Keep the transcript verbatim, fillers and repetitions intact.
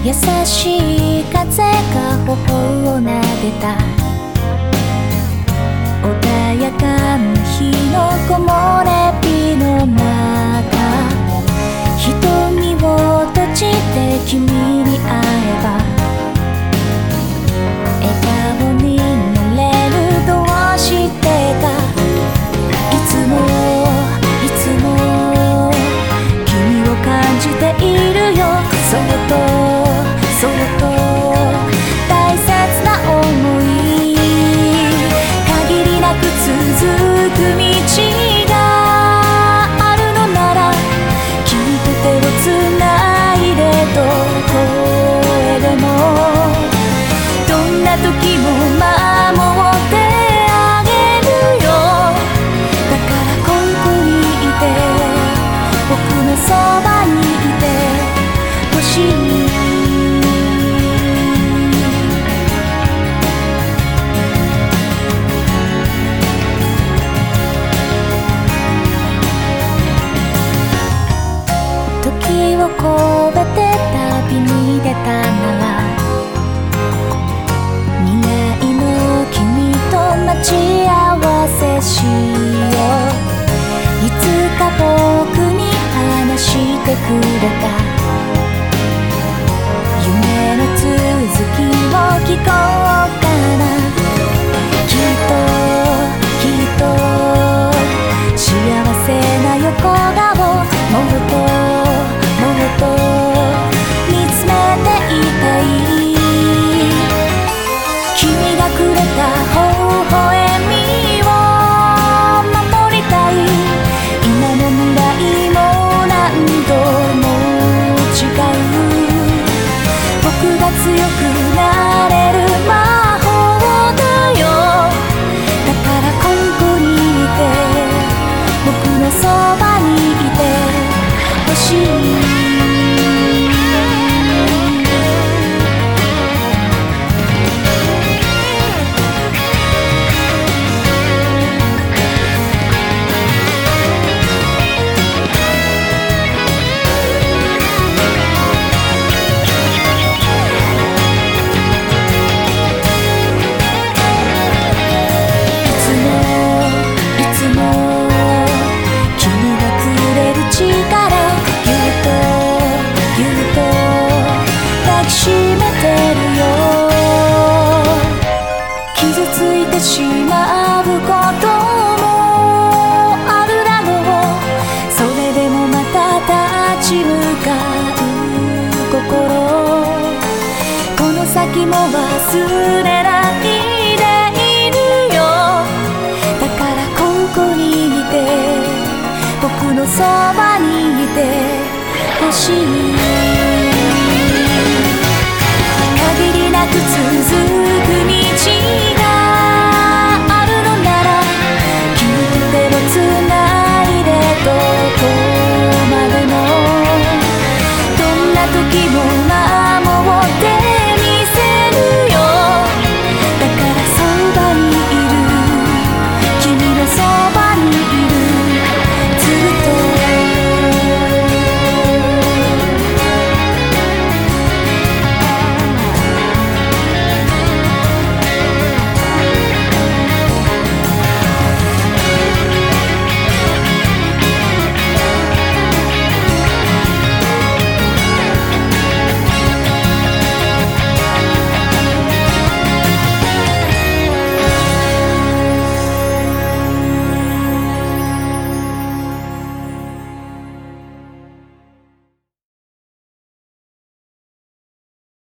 優しい風が頬を撫でた穏やかな日の木漏れ日の中、瞳を閉じて君に会えば笑顔になれる。どうしてかいつもいつも君を感じているよ。そっとそっと大切な想い、限りなく続く道があるのなら君と手をつないでどこへでもどんな時も守ってあげるよ。だからここにいて僕のそばにいてほしい。時を超えて旅に出たなら未来の君と待ち合わせしよう。いつか僕に話してくれた夢の続きを聞こうかな。きっときっと幸せな横顔もっともっと見つめていたい。君がくれた微笑みを守りたい。今の未来も何度も違う。僕が強くなれる魔法だよ。だからここにいて僕のそばにいてほしい。傷ついてしまうこともあるだろう。それでもまた立ち向かう心、この先も忘れないでいるよ。だからここにいて僕のそばにいてほしい。